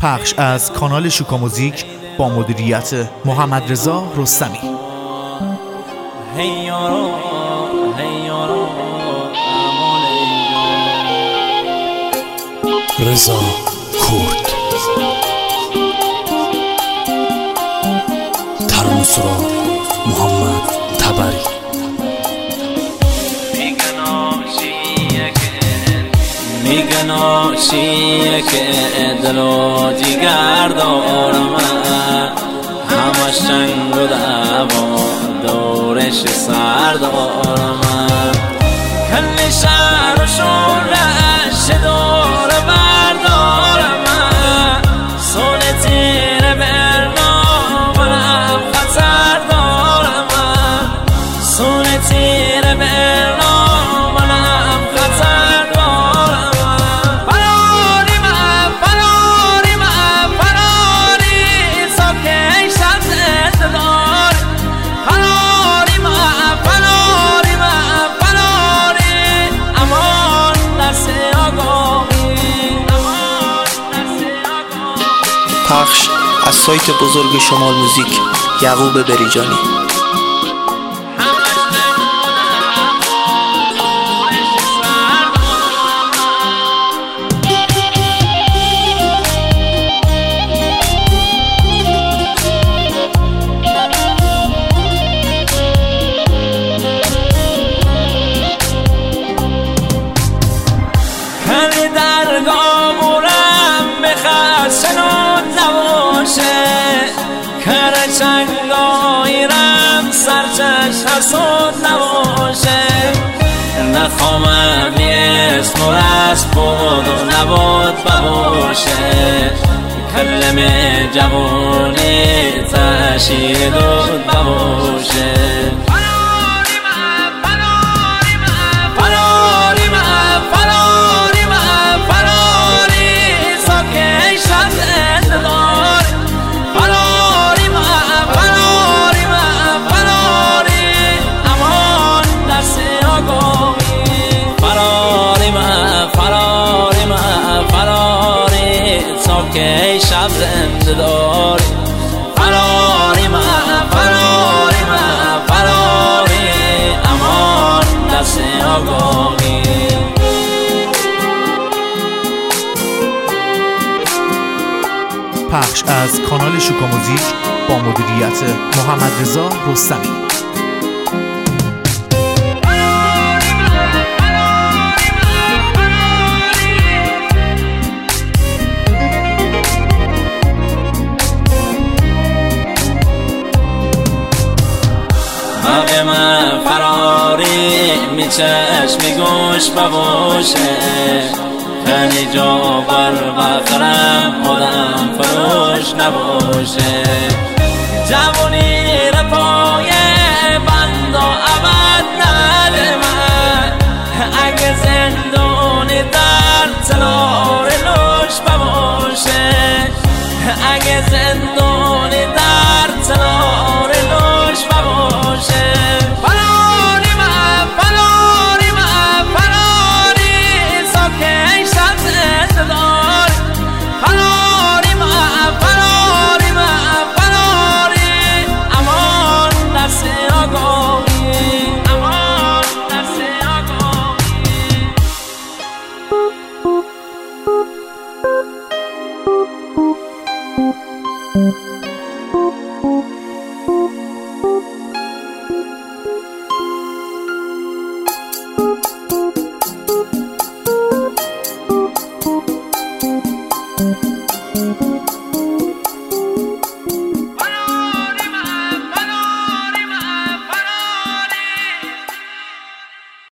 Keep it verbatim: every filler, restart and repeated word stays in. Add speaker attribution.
Speaker 1: پخش از کانال شوکا موزیک با مدیریت محمد رضا رستمی.
Speaker 2: رضا کرد ترانسرا محمد تبری
Speaker 3: میگن آشیه که دل و جیگر دارم، همش جنگ و دعوا دورش سر دارم، کل شهر و شورش دور بردارم، سول تیر برنامم خطر دارم، سول تیر برنامم خطر دارم، فراری من فراری من فراری ساکه شب زندار، فراری من فراری من فراری امان دست آگاهی، امان دست آگاهی.
Speaker 4: پخش از سایت بزرگ شمال موزیک یعقوب بریجانی.
Speaker 3: چنگایرم سرچش حسود نباشه، نخوامم اسم و رست بود و نبود بباشه، کلم جوانی تشید و بباشه، فراری من فراری من فراری من فراری من فراری ساکه شب زندار، فراری من فراری من فراری امان دست آگاهی، فراری من فراری من فراری ساکه شب زنده داری، فراری من فراری من فراری امان دست آگاهی.
Speaker 1: پخش از کانال شوکا موزیک با مدیریت محمد رضا رستمی.
Speaker 3: حق من فراری می چشمی گوش بباشه، تنی جا بر بخرم آدم فروش نباشه، جوانی رپای بند و عبد نده من، اگه زندونی در تلار نوش بباشه، اگه زندون